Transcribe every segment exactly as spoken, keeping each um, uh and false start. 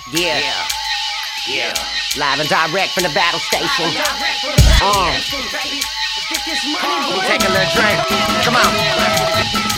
Yeah, yeah, live and direct from the battle station. Uh. Take a little drink. Come on.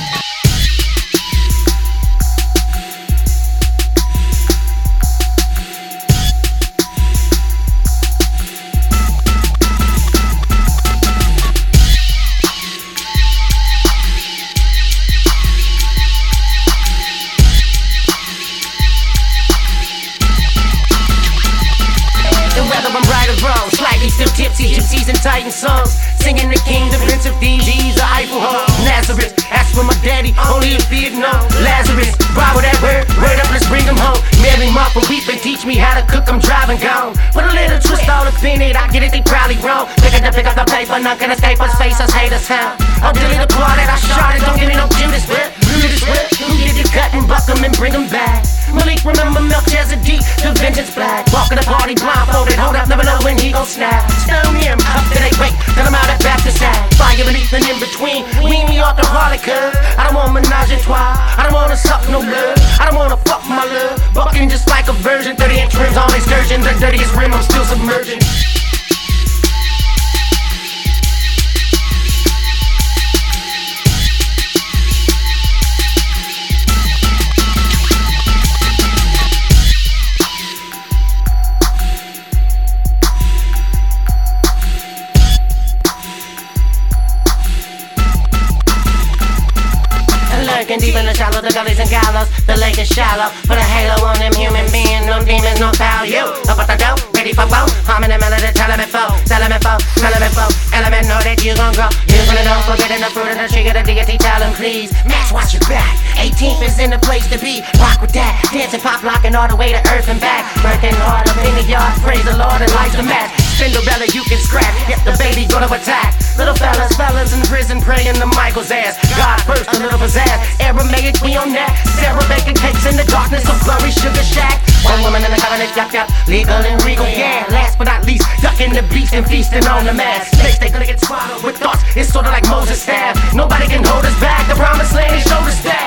Slightly still tipsy, gypsies and titan songs, singing the king, the prince of thieves, he's a Eiffel home. Nazareth, ask for my daddy, only if he had known. Lazarus, Bible that word, word up, let's bring him home. Mary, Martha, weep and teach me how to cook, I'm driving gone. Put a little twist all up in it, I get it, they probably wrong. Pick up the, pick up the paper, none can escape us, face us, hate us, how? I'll delete the part that I shot it, don't give me no Judas whip. Judas whip, who did the cut and buck him and bring him back? Malik, remember Melchizedek, the vengeance black. Walking the party blindfolded, hold up, never know when he gon' snap. Stone him, up till they wait, then I'm out at Baptist side. Fire beneath and in between, wean me off the harlot curve. I don't want menage a trois, I don't wanna suck no love, I don't wanna fuck my love. Bucking just like a virgin, thirty inch rims on excursion. The dirtiest rim, I'm still submerging. Deep in the shallow, the gullies and gallows, the lake is shallow. Put a halo on them human beings, no demons, no foul. You up at the dough, ready for blow. Humming the melody, tell them it flow, tell them it flow, tell them it flow. Element know that you gon' go. You gonna know, forbidden the fruit of the tree of the deity, tell them please. Max, watch your back. eighteenth is in the place to be. Rock with that, dancing, pop locking all the way to earth and back. Working hard up in the yard, praise the Lord and life's a match. Cinderella, you can scratch, yep, the baby gonna attack. Little fellas, fellas in prison praying to Michael's ass. God first, a little pizzazz. Aramaic, we on that. Sarah baking cakes in the darkness of blurry sugar shack. One woman in the covenant, yup, yup, legal and regal, yeah. Last but not least, ducking the beast and feasting on the mass. Snakes, they gonna get swallowed with thoughts. It's sorta like Moses' staff. Nobody can hold us back. The promised land is shoulder staff.